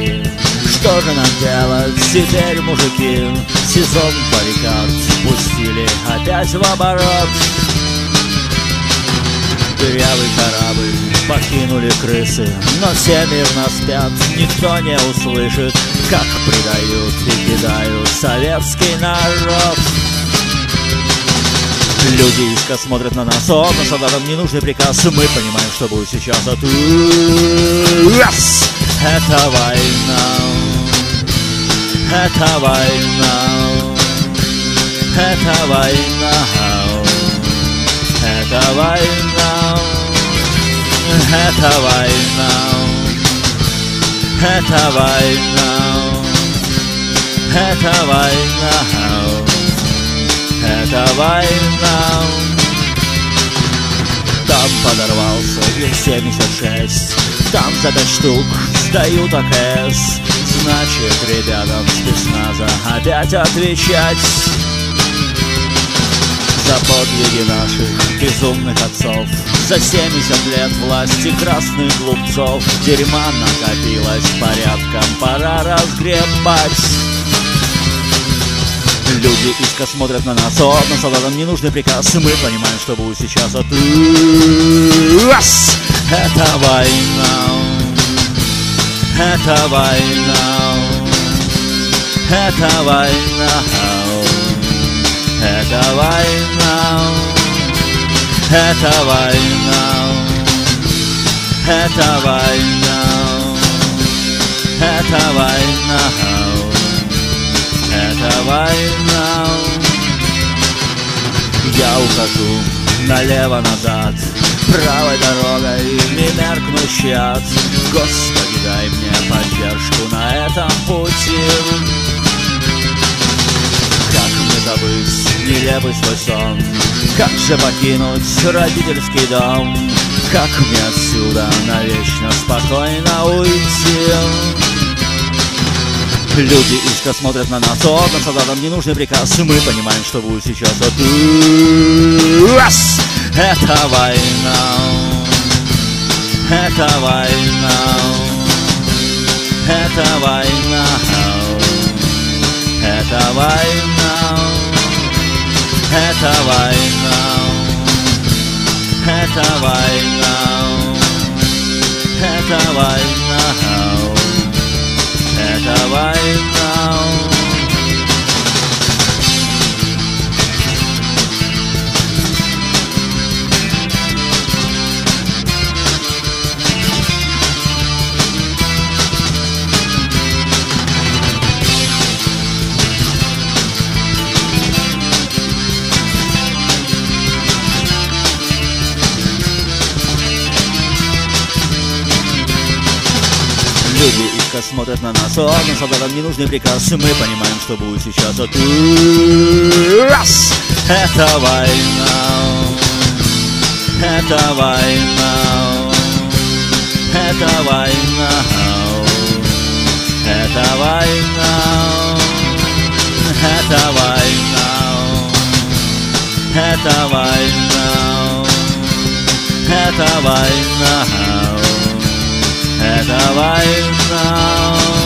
мужики. Что же нам делать теперь, мужики? Сезон баррикад пустили опять в оборот. Дырявый корабль покинули крысы, но все мирно спят, никто не услышит, как предают и кидают советский народ. Люди искоса смотрят на нас, но солдатам ненужный приказ. Мы понимаем, что будет сейчас, а тут это война, это война, это война, это война, это война, это война, это война, это война. Там подорвался Ил-76, там за 5 штук сдают АКС. Значит, ребятам спецназа опять отвечать за подвиги наших безумных отцов, за 70 лет власти красных глупцов. Дерьма накопилось порядком, пора разгребать. Люди искоса смотрят на нас, но солдатам ненужный приказ. Мы понимаем, что будет сейчас, а тут это война, это война, это война, это война, это война, это война, это война, это война. Я ухожу налево-назад, правой дорогой не меркнущий ад. Господи, дай мне поддержку на этом пути. Как мне забыть нелепый свой сон? Как же покинуть родительский дом? Как мне отсюда навечно спокойно уйти? Люди искоса смотрят на нас, но солдатам ненужный приказ. Мы понимаем, что будет сейчас, а тут это война, это война, это война, это война, это война, это война, это война, это война. Люди искоса смотрят на нас, но солдатам ненужный приказ. Мы понимаем, что будет сейчас, а тут это война, это война, это война, это война, это война, это война, это война, это война.